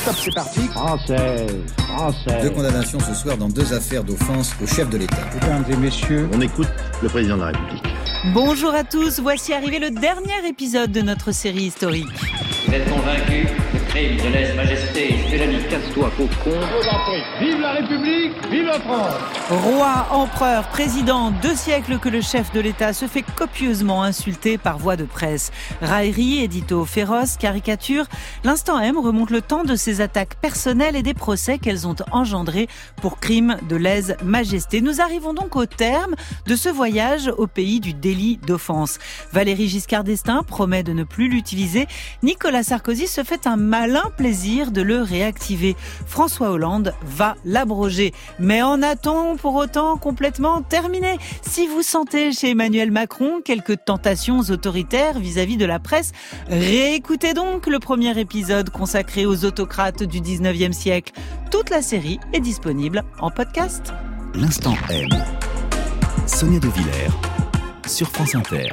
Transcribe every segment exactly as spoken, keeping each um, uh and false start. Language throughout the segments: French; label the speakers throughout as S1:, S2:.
S1: stop, c'est parti.
S2: Française, française.
S3: Deux condamnations ce soir dans deux affaires d'offense au chef de l'État.
S1: Mesdames et messieurs,
S2: on écoute le président de la République.
S4: Bonjour à tous, voici arrivé le dernier épisode de notre série historique.
S5: Vous êtes convaincus que crime de lèse-majesté et felanie casse-toi cocon.
S1: vive la République, vive la France.
S4: Roi, empereur, président, deux siècles que le chef de l'État se fait copieusement insulter par voie de presse. Railleries, éditos féroces, caricatures. L'Instant M remonte le temps de ces attaques personnelles et des procès qu'elles ont engendrés pour crimes de lèse-majesté. Nous arrivons donc au terme de ce voyage au pays du délit d'offense. Valéry Giscard d'Estaing promet de ne plus l'utiliser. Nicolas Sarkozy se fait un malin plaisir de le réactiver. François Hollande va l'abroger. Mais en a-t-on pour autant complètement terminé ? Si vous sentez chez Emmanuel Macron quelques tentations autoritaires vis-à-vis de la presse, réécoutez donc le premier épisode consacré aux autocrates du dix-neuvième siècle. Toute la série est disponible en podcast.
S6: L'Instant M. Sonia De Villers sur France Inter.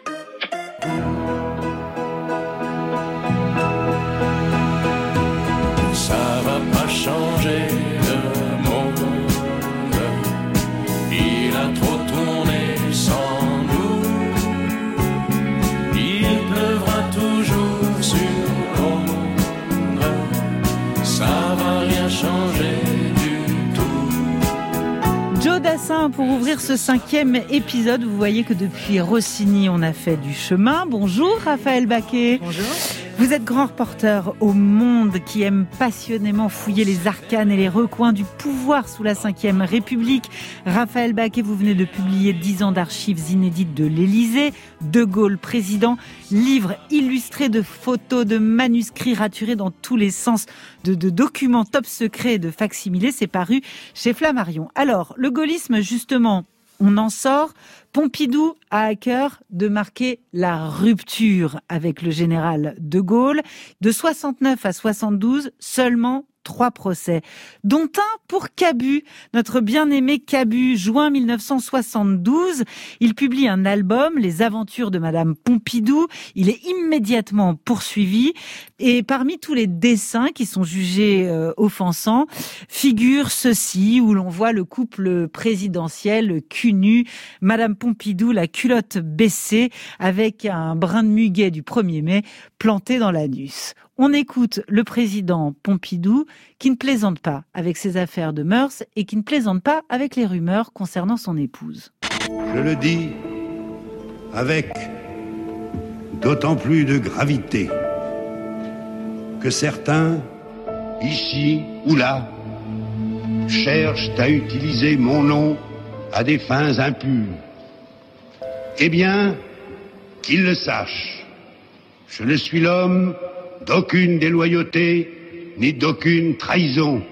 S7: Ça va pas changer le monde. Il a trop tourné sans nous. Il pleuvra toujours sur Londres. Ça va rien changer du tout.
S4: Joe Dassin, pour ouvrir ce cinquième épisode, vous voyez que depuis Rossini, on a fait du chemin. Bonjour Raphaël Baquet.
S8: Bonjour.
S4: Vous êtes grand reporter au Monde qui aime passionnément fouiller les arcanes et les recoins du pouvoir sous la cinquième République. Raphaël Baquet, vous venez de publier dix ans d'archives inédites de l'Élysée, De Gaulle président, livre illustré de photos, de manuscrits raturés dans tous les sens, de, de documents top secrets et de facsimilés. C'est paru chez Flammarion. Alors, le gaullisme, justement, on en sort. Pompidou a à cœur de marquer la rupture avec le général de Gaulle. De soixante-neuf à soixante-douze, seulement trois procès, dont un pour Cabu, notre bien-aimé Cabu, juin mille neuf cent soixante-douze. Il publie un album, Les aventures de Madame Pompidou. Il est immédiatement poursuivi. Et parmi tous les dessins qui sont jugés euh, offensants, figure ceci, où l'on voit le couple présidentiel cul nu, Madame Pompidou, la culotte baissée, avec un brin de muguet du premier mai planté dans l'anus. On écoute le président Pompidou qui ne plaisante pas avec ses affaires de mœurs et qui ne plaisante pas avec les rumeurs concernant son épouse.
S9: Je le dis avec d'autant plus de gravité que certains, ici ou là, cherchent à utiliser mon nom à des fins impures. Eh bien, qu'ils le sachent, je ne suis l'homme d'aucune déloyauté, ni d'aucune trahison.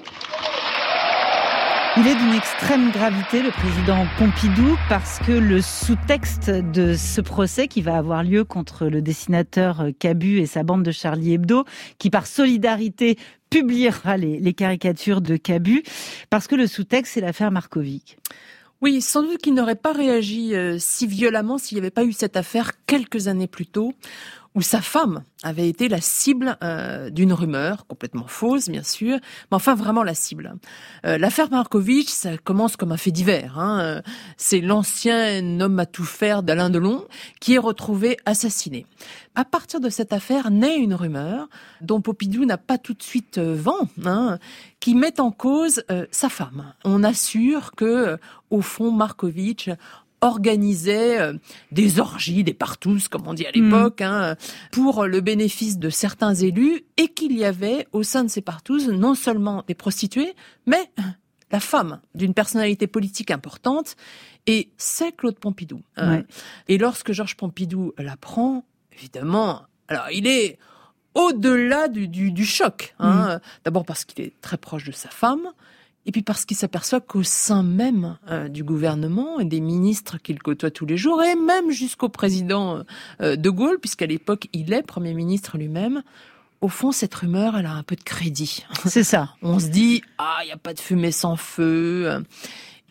S4: Il est d'une extrême gravité, le président Pompidou, parce que le sous-texte de ce procès qui va avoir lieu contre le dessinateur Cabu et sa bande de Charlie Hebdo, qui par solidarité publiera les, les caricatures de Cabu, parce que le sous-texte, c'est l'affaire Markovic.
S8: Oui, sans doute qu'il n'aurait pas réagi euh, si violemment s'il n'y avait pas eu cette affaire quelques années plus tôt, où sa femme avait été la cible euh, d'une rumeur, complètement fausse bien sûr, mais enfin vraiment la cible. Euh, l'affaire Markovic, ça commence comme un fait divers. Hein. C'est l'ancien homme à tout faire d'Alain Delon qui est retrouvé assassiné. À partir de cette affaire naît une rumeur dont Pompidou n'a pas tout de suite euh, vent, hein, qui met en cause euh, sa femme. On assure que, euh, au fond, Markovic organisait euh, des orgies, des partous, comme on dit à l'époque, mmh. hein, pour le bénéfice de certains élus, et qu'il y avait au sein de ces partous non seulement des prostituées, mais la femme d'une personnalité politique importante, et c'est Claude Pompidou. Hein. Ouais. Et lorsque Georges Pompidou l'apprend, évidemment, alors il est au-delà du, du, du choc. Hein. Mmh. D'abord parce qu'il est très proche de sa femme, et puis parce qu'il s'aperçoit qu'au sein même euh, du gouvernement et des ministres qu'il côtoie tous les jours, et même jusqu'au président euh, de Gaulle, puisqu'à l'époque il est Premier ministre lui-même, au fond cette rumeur elle a un peu de crédit.
S4: C'est ça.
S8: On se dit, ah il n'y a pas de fumée sans feu.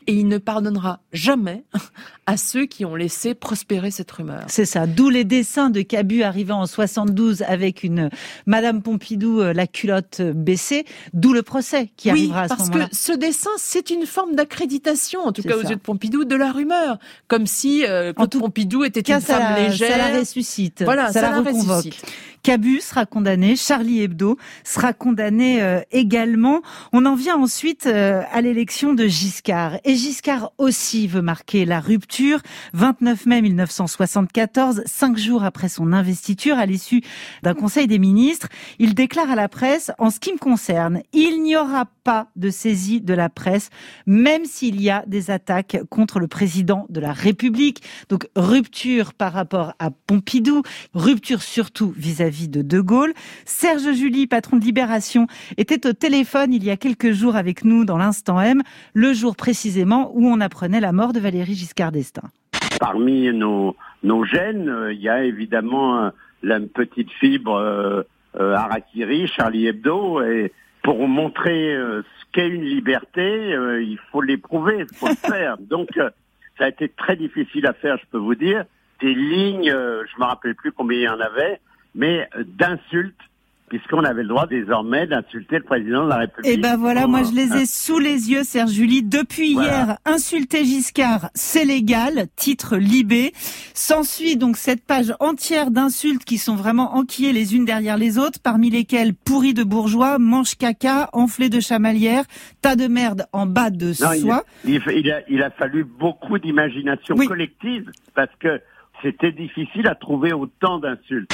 S8: et il ne pardonnera jamais à ceux qui ont laissé prospérer cette rumeur.
S4: C'est ça, d'où les dessins de Cabu arrivant en soixante-douze avec une Madame Pompidou, la culotte baissée, d'où le procès qui
S8: oui,
S4: arrivera à ce moment-là.
S8: Oui, parce que ce dessin, c'est une forme d'accréditation, en tout
S4: c'est
S8: cas
S4: ça.
S8: aux yeux de Pompidou, de la rumeur. Comme si euh, Claude Pompidou était
S4: cas,
S8: une femme
S4: ça la,
S8: légère.
S4: Ça la ressuscite,
S8: voilà,
S4: ça,
S8: ça
S4: la,
S8: la
S4: reconvoque.
S8: ressuscite.
S4: Cabu sera condamné, Charlie Hebdo sera condamné euh, également. On en vient ensuite euh, à l'élection de Giscard. Et Giscard aussi veut marquer la rupture. vingt-neuf mai mille neuf cent soixante-quatorze, cinq jours après son investiture, à l'issue d'un conseil des ministres, il déclare à la presse, en ce qui me concerne, il n'y aura pas de saisie de la presse, même s'il y a des attaques contre le président de la République. Donc rupture par rapport à Pompidou, rupture surtout vis-à-vis de De Gaulle. Serge July, patron de Libération, était au téléphone il y a quelques jours avec nous dans l'Instant M, le jour précisément où on apprenait la mort de Valéry Giscard d'Estaing.
S10: Parmi nos, nos gènes, il y a évidemment la petite fibre euh, euh, Harakiri, Charlie Hebdo, et pour montrer euh, ce qu'est une liberté, euh, il faut l'éprouver, il faut le faire. Donc, euh, ça a été très difficile à faire, je peux vous dire. Des lignes, euh, je me rappelle plus combien il y en avait, mais d'insultes, puisqu'on avait le droit désormais d'insulter le président de la République.
S4: Et ben voilà, moi je les ai sous les yeux, Serge July. Depuis voilà. Hier, insulter Giscard, c'est légal, titre Libé. S'ensuit donc cette page entière d'insultes qui sont vraiment enquillées les unes derrière les autres, parmi lesquelles pourri de bourgeois, mange caca, enflé de chamalière, tas de merde en bas de
S10: non,
S4: soie.
S10: Il, il, il, a, il a fallu beaucoup d'imagination oui. collective, parce que c'était difficile à trouver autant d'insultes.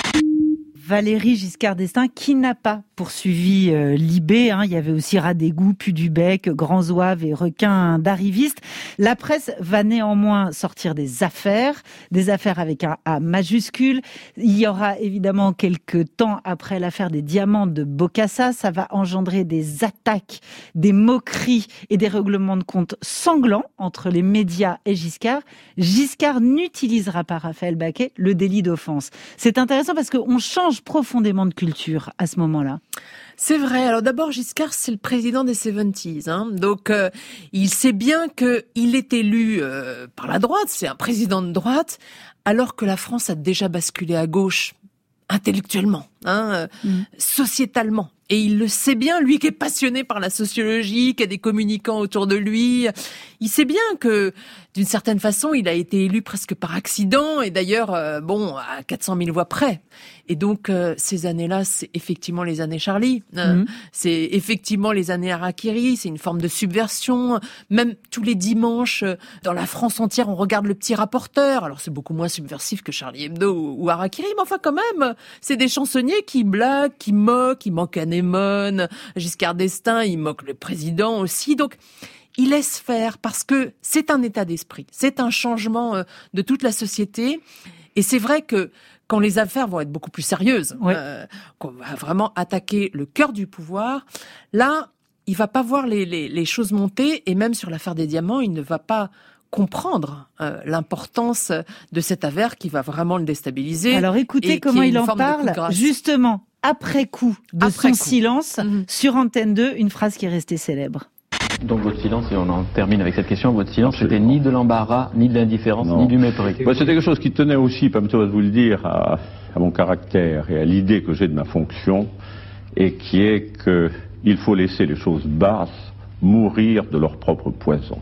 S4: Valéry Giscard d'Estaing, qui n'a pas poursuivi euh, Libé, hein. Il y avait aussi rat d'égout, pu du bec, grands zouaves et requins d'arrivistes. La presse va néanmoins sortir des affaires, des affaires avec un A majuscule. Il y aura évidemment quelques temps après l'affaire des diamants de Bokassa, ça va engendrer des attaques, des moqueries et des règlements de compte sanglants entre les médias et Giscard. Giscard n'utilisera pas, Raphaël Baquet, le délit d'offense. C'est intéressant parce qu'on change profondément de culture à ce moment-là.
S8: C'est vrai. Alors d'abord, Giscard, c'est le président des soixante-dix. Hein. Donc, euh, il sait bien qu'il est élu euh, par la droite, c'est un président de droite, alors que la France a déjà basculé à gauche, intellectuellement, hein, euh, mmh. sociétalement. Et il le sait bien, lui qui est passionné par la sociologie, qui a des communicants autour de lui. Il sait bien que, d'une certaine façon, il a été élu presque par accident, et d'ailleurs, euh, bon, à quatre cent mille voix près. Et donc, euh, ces années-là, c'est effectivement les années Charlie. Euh, mmh. C'est effectivement les années Harakiri, c'est une forme de subversion. Même tous les dimanches, dans la France entière, on regarde Le Petit Rapporteur. Alors, c'est beaucoup moins subversif que Charlie Hebdo ou, ou Harakiri, mais enfin, quand même, c'est des chansonniers qui blaguent, qui moquent, qui manquent à Anémone, Giscard d'Estaing, il moque le président aussi. Donc, il laisse faire parce que c'est un état d'esprit, c'est un changement de toute la société. Et c'est vrai que quand les affaires vont être beaucoup plus sérieuses, oui. euh, qu'on va vraiment attaquer le cœur du pouvoir, là, il va pas voir les, les, les choses monter. Et même sur l'affaire des diamants, il ne va pas comprendre euh, l'importance de cette affaire qui va vraiment le déstabiliser.
S4: Alors écoutez comment il en parle, justement, après coup de après son coup. silence, mmh. sur Antenne deux, une phrase qui est restée célèbre.
S11: Donc votre silence, et on en termine avec cette question, votre silence, c'était ni de l'embarras, ni de l'indifférence, non. ni du mépris.
S12: Ouais, c'était quelque chose qui tenait aussi, permettez-moi de vous le dire, à, à mon caractère et à l'idée que j'ai de ma fonction, et qui est qu'il faut laisser les choses basses mourir de leur propre poison.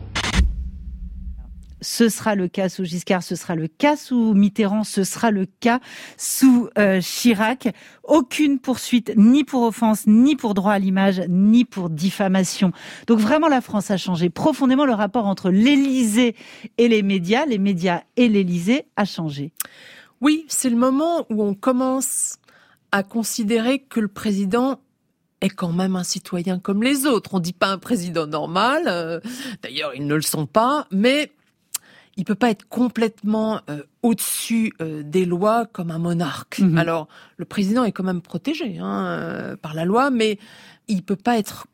S4: Ce sera le cas sous Giscard, ce sera le cas sous Mitterrand, ce sera le cas sous euh, Chirac. Aucune poursuite, ni pour offense, ni pour droit à l'image, ni pour diffamation. Donc vraiment, la France a changé profondément. Le rapport entre l'Élysée et les médias, les médias et l'Élysée a changé.
S8: Oui, c'est le moment où on commence à considérer que le président est quand même un citoyen comme les autres. On dit pas un président normal, euh, d'ailleurs ils ne le sont pas, mais il peut pas être complètement euh, au-dessus euh, des lois comme un monarque. Mmh. Alors, le président est quand même protégé hein, euh, par la loi, mais il peut pas être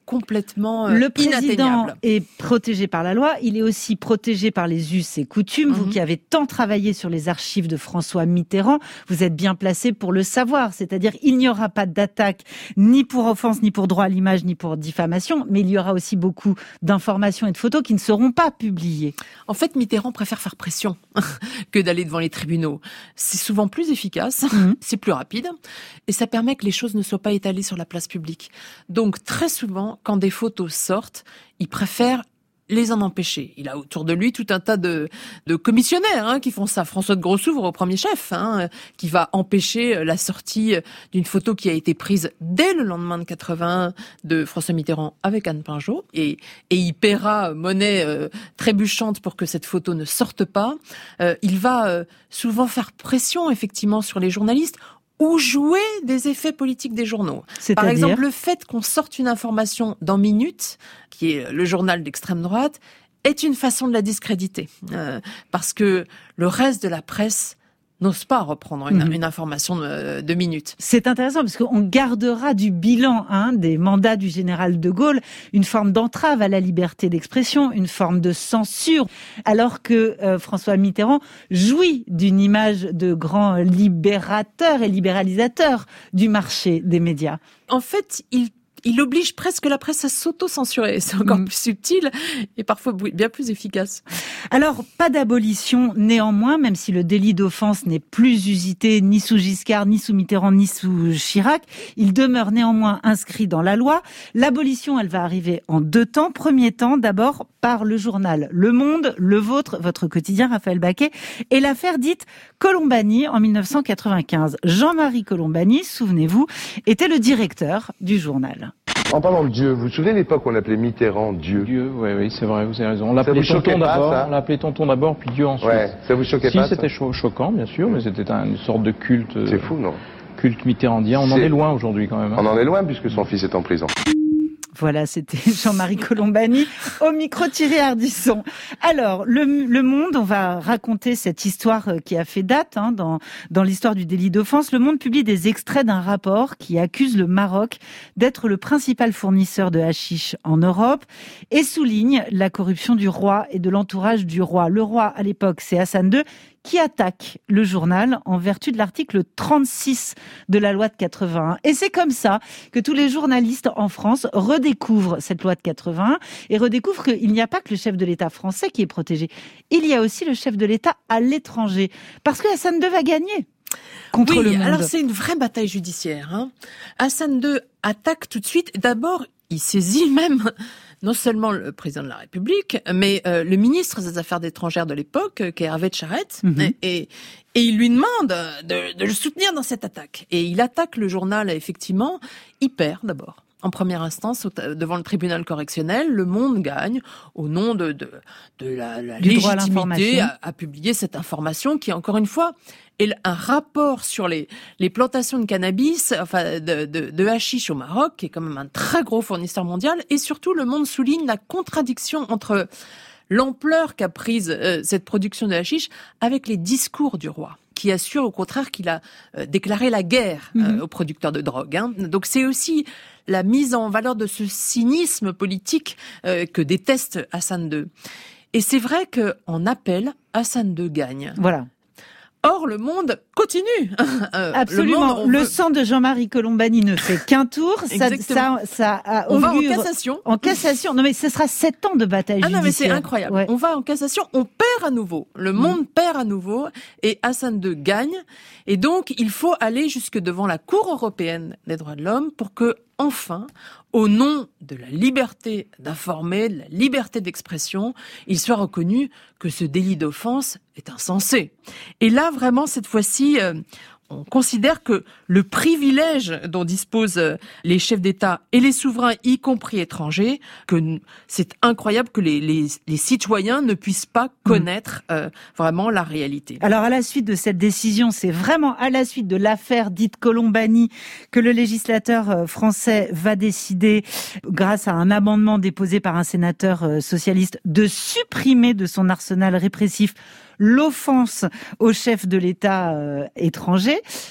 S8: complètement euh,
S4: Le président
S8: inatteignable.
S4: est protégé par la loi, il est aussi protégé par les us et coutumes. Mm-hmm. Vous qui avez tant travaillé sur les archives de François Mitterrand, vous êtes bien placé pour le savoir. C'est-à-dire, il n'y aura pas d'attaque ni pour offense, ni pour droit à l'image, ni pour diffamation, mais il y aura aussi beaucoup d'informations et de photos qui ne seront pas publiées.
S8: En fait, Mitterrand préfère faire pression que d'aller devant les tribunaux. C'est souvent plus efficace, mm-hmm. c'est plus rapide, et ça permet que les choses ne soient pas étalées sur la place publique. Donc, très souvent, quand des photos sortent, il préfère les en empêcher. Il a autour de lui tout un tas de, de commissionnaires hein, qui font ça. François de Grossouvre au premier chef, hein, qui va empêcher la sortie d'une photo qui a été prise dès le lendemain de quatre-vingt-un de François Mitterrand avec Anne Pinjot. Et, et il paiera monnaie euh, trébuchante pour que cette photo ne sorte pas. Euh, il va euh, souvent faire pression effectivement sur les journalistes ou jouer des effets politiques des journaux.
S4: C'est-à-dire ?
S8: Par exemple, le fait qu'on sorte une information dans Minute, qui est le journal d'extrême droite, est une façon de la discréditer. Euh, parce que le reste de la presse n'ose pas reprendre une, mmh. une information de, de Minute.
S4: C'est intéressant parce qu'on gardera du bilan hein, des mandats du général de Gaulle une forme d'entrave à la liberté d'expression, une forme de censure, alors que euh, François Mitterrand jouit d'une image de grand libérateur et libéralisateur du marché des médias.
S8: En fait, il Il oblige presque la presse à s'auto-censurer. C'est encore mmh. plus subtil et parfois bien plus efficace.
S4: Alors, pas d'abolition néanmoins, même si le délit d'offense n'est plus usité ni sous Giscard, ni sous Mitterrand, ni sous Chirac. Il demeure néanmoins inscrit dans la loi. L'abolition, elle va arriver en deux temps. Premier temps, d'abord par le journal Le Monde, le vôtre, votre quotidien, Raphaël Baquet, et l'affaire dite Colombani en mille neuf cent quatre-vingt-quinze. Jean-Marie Colombani, souvenez-vous, était le directeur du journal.
S13: En parlant de Dieu, vous vous souvenez de l'époque où on l'appelait Mitterrand Dieu?
S11: Dieu, oui, oui, c'est vrai, vous avez raison. On l'appelait Tonton d'abord, on l'appelait Tonton d'abord, puis Dieu ensuite.
S13: Ouais, ça vous choquait
S11: si,
S13: pas?
S11: Si, c'était cho- choquant, bien sûr, mais c'était un, une sorte de culte.
S13: C'est fou, non?
S11: Culte mitterrandien. On
S13: c'est...
S11: en est loin aujourd'hui, quand même. Hein.
S13: On en est loin, puisque son fils est en prison.
S4: Voilà, c'était Jean-Marie Colombani au micro Thierry Ardisson. Alors, le, le Monde, on va raconter cette histoire qui a fait date hein, dans, dans l'histoire du délit d'offense. Le Monde publie des extraits d'un rapport qui accuse le Maroc d'être le principal fournisseur de hashish en Europe et souligne la corruption du roi et de l'entourage du roi. Le roi, à l'époque, c'est Hassan deux, qui attaque le journal en vertu de l'article trente-six de la loi de quatre-vingt-un. Et c'est comme ça que tous les journalistes en France redécouvrent cette loi de quatre-vingt-un et redécouvrent qu'il n'y a pas que le chef de l'État français qui est protégé. Il y a aussi le chef de l'État à l'étranger. Parce que Hassan deux va gagner contre
S8: oui,
S4: le Monde.
S8: Alors c'est une vraie bataille judiciaire. Hein. Hassan deux attaque tout de suite. D'abord, il saisit même non seulement le président de la République, mais euh, le ministre des Affaires étrangères de l'époque, euh, qui est Hervé de Charette, mm-hmm. et, et il lui demande de, de le soutenir dans cette attaque. Et il attaque le journal, effectivement. Il perd d'abord. En première instance, devant le tribunal correctionnel, Le Monde gagne au nom de, de, de la, la légitimité à, à publier cette information qui, encore une fois, est un rapport sur les, les plantations de cannabis, enfin de, de, de hashish au Maroc, qui est quand même un très gros fournisseur mondial. Et surtout, Le Monde souligne la contradiction entre l'ampleur qu'a prise euh, cette production de hashish avec les discours du roi, qui assure au contraire qu'il a euh, déclaré la guerre euh, mmh. aux producteurs de drogue. Hein. Donc c'est aussi la mise en valeur de ce cynisme politique euh, que déteste Hassan deux. Et c'est vrai qu'en appel, Hassan deux gagne.
S4: Voilà.
S8: Or, Le Monde continue.
S4: euh, Absolument. Le, monde, le veut... sang de Jean-Marie Colombani ne fait qu'un tour. ça, ça, ça a
S8: on va en cassation.
S4: En cassation. Non, mais ce sera sept ans de bataille
S8: ah
S4: judiciaire.
S8: Non, mais c'est incroyable. Ouais. On va en cassation. On perd à nouveau. Le Monde mmh. perd à nouveau. Et Hassan deux gagne. Et donc, il faut aller jusque devant la Cour européenne des droits de l'homme pour que, enfin, au nom de la liberté d'informer, de la liberté d'expression, il soit reconnu que ce délit d'offense est insensé. Et là, vraiment, cette fois-ci, euh, on considère que le privilège dont disposent les chefs d'État et les souverains, y compris étrangers, que c'est incroyable que les, les, les citoyens ne puissent pas connaître euh, vraiment la réalité.
S4: Alors, à la suite de cette décision, c'est vraiment à la suite de l'affaire dite Colombani que le législateur français va décider, grâce à un amendement déposé par un sénateur socialiste, de supprimer de son arsenal répressif l'offense au chef de l'État euh, étranger.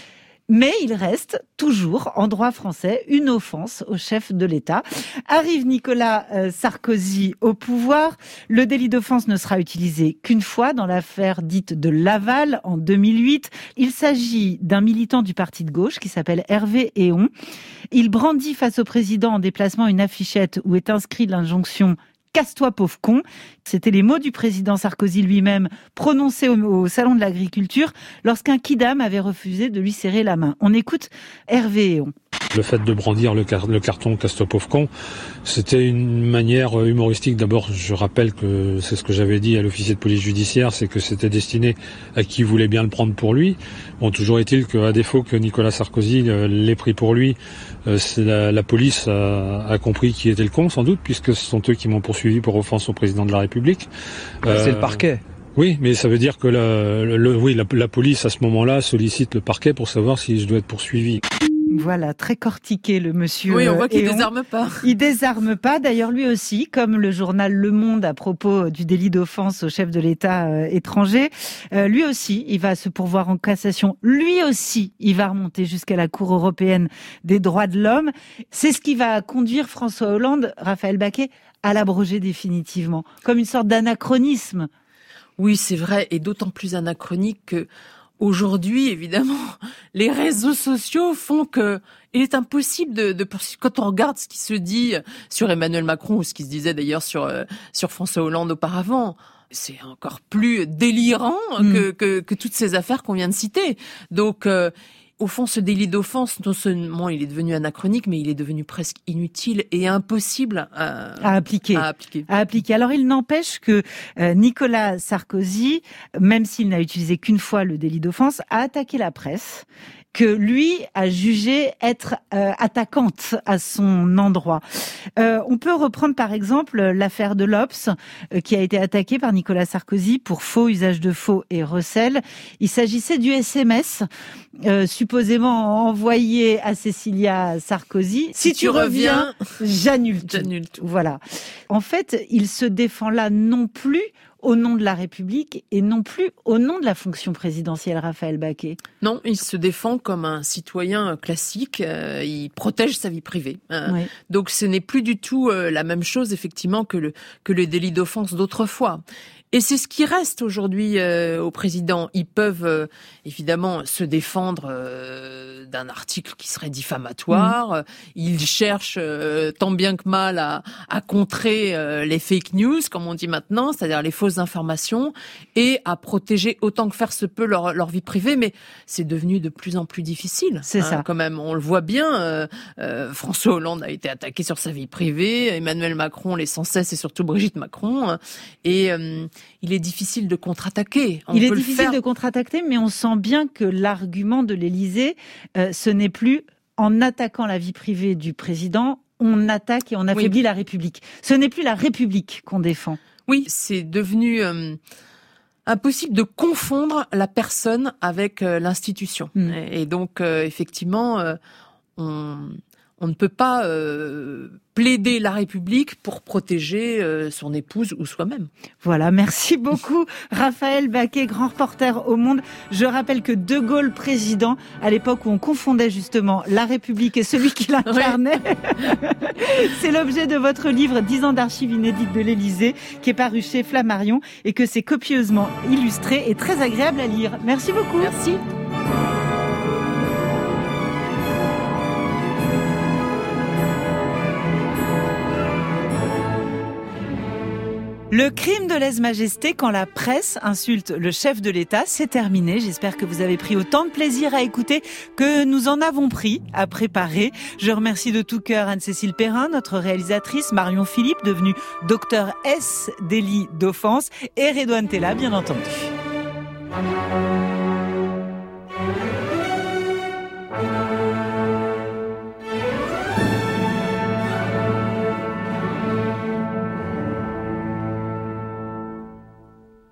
S4: Mais il reste toujours, en droit français, une offense au chef de l'État. Arrive Nicolas euh, Sarkozy au pouvoir. Le délit d'offense ne sera utilisé qu'une fois dans l'affaire dite de Laval en deux mille huit. Il s'agit d'un militant du parti de gauche qui s'appelle Hervé Héon. Il brandit face au président en déplacement une affichette où est inscrite l'injonction « Casse-toi, pauvre con ». C'était les mots du président Sarkozy lui-même prononcés au, au Salon de l'Agriculture lorsqu'un kidam avait refusé de lui serrer la main. On écoute Hervé Héon.
S14: Le fait de brandir le, car- le carton « Casse-toi, pauvre con », c'était une manière humoristique. D'abord, je rappelle que c'est ce que j'avais dit à l'officier de police judiciaire, c'est que c'était destiné à qui voulait bien le prendre pour lui. Bon, toujours est-il qu'à défaut que Nicolas Sarkozy euh, l'ait pris pour lui, euh, c'est la, la police a, a compris qui était le con, sans doute, puisque ce sont eux qui m'ont poursuivi pour offense au président de la République.
S15: Euh, c'est le parquet.
S14: Oui, mais ça veut dire que la, le, oui, la, la police, à ce moment-là, sollicite le parquet pour savoir si je dois être poursuivi.
S4: Voilà, très cortiqué le monsieur.
S8: Oui, on voit qu'il
S4: Héon.
S8: désarme pas.
S4: Il désarme pas. D'ailleurs, lui aussi, comme le journal Le Monde à propos du délit d'offense au chef de l'État euh, étranger, euh, lui aussi, il va se pourvoir en cassation. Lui aussi, il va remonter jusqu'à la Cour européenne des droits de l'homme. C'est ce qui va conduire François Hollande, Raphaël Baquet, à l'abroger définitivement, comme une sorte d'anachronisme.
S8: Oui, c'est vrai, et d'autant plus anachronique que aujourd'hui, évidemment, les réseaux sociaux font que il est impossible de, de poursuivre. Quand on regarde ce qui se dit sur Emmanuel Macron ou ce qui se disait d'ailleurs sur euh, sur François Hollande auparavant, c'est encore plus délirant mmh. que, que que toutes ces affaires qu'on vient de citer. Donc euh, au fond, ce délit d'offense, non seulement il est devenu anachronique, mais il est devenu presque inutile et impossible à,
S4: à appliquer.
S8: À appliquer.
S4: À appliquer. Alors, il n'empêche que euh, Nicolas Sarkozy, même s'il n'a utilisé qu'une fois le délit d'offense, a attaqué la presse que lui a jugé être euh, attaquante à son endroit. Euh, on peut reprendre par exemple l'affaire de l'Obs euh, qui a été attaquée par Nicolas Sarkozy pour faux, usage de faux et recel. Il s'agissait du S M S euh, supposément envoyé à Cécilia Sarkozy. Si, si tu, tu reviens, reviens j'annule tout.
S8: J'annule tout.
S4: Voilà. En fait, il se défend là non plus au nom de la République et non plus au nom de la fonction présidentielle, Raphaël Baquet.
S8: Non, il se défend comme un citoyen classique, euh, il protège sa vie privée. Hein. Oui. Donc ce n'est plus du tout euh, la même chose effectivement que le que le délit d'offense d'autrefois. Et c'est ce qui reste aujourd'hui euh, au président. Ils peuvent euh, évidemment se défendre euh, d'un article qui serait diffamatoire. Mmh. Ils cherchent euh, tant bien que mal à, à contrer euh, les fake news, comme on dit maintenant, c'est-à-dire les fausses informations, et à protéger autant que faire se peut leur, leur vie privée. Mais c'est devenu de plus en plus difficile.
S4: C'est hein, ça.
S8: Quand même, on le voit bien. Euh, euh, François Hollande a été attaqué sur sa vie privée. Emmanuel Macron l'est sans cesse, et surtout Brigitte Macron. Hein, et euh, il est difficile de contre-attaquer. On
S4: il
S8: peut
S4: est
S8: le
S4: difficile
S8: faire.
S4: de contre-attaquer, mais on sent bien que l'argument de l'Élysée, euh, ce n'est plus en attaquant la vie privée du président, on attaque et on affaiblit oui. la République. Ce n'est plus la République qu'on défend.
S8: Oui, c'est devenu euh, impossible de confondre la personne avec euh, l'institution. Mmh. Et, et donc, euh, effectivement, euh, on... On ne peut pas euh, plaider la République pour protéger euh, son épouse ou soi-même.
S4: Voilà, merci beaucoup Raphaël Baquet, grand reporter au Monde. Je rappelle que De Gaulle président, à l'époque où on confondait justement la République et celui qui l'incarnait, oui. C'est l'objet de votre livre dix ans d'archives inédites de l'Élysée qui est paru chez Flammarion et que c'est copieusement illustré et très agréable à lire. Merci beaucoup.
S8: Merci.
S4: Le crime de lèse-majesté quand la presse insulte le chef de l'État, c'est terminé. J'espère que vous avez pris autant de plaisir à écouter que nous en avons pris à préparer. Je remercie de tout cœur Anne-Cécile Perrin, notre réalisatrice, Marion Philippe, devenue docteur S délit d'offense, et Redouane Tella, bien entendu.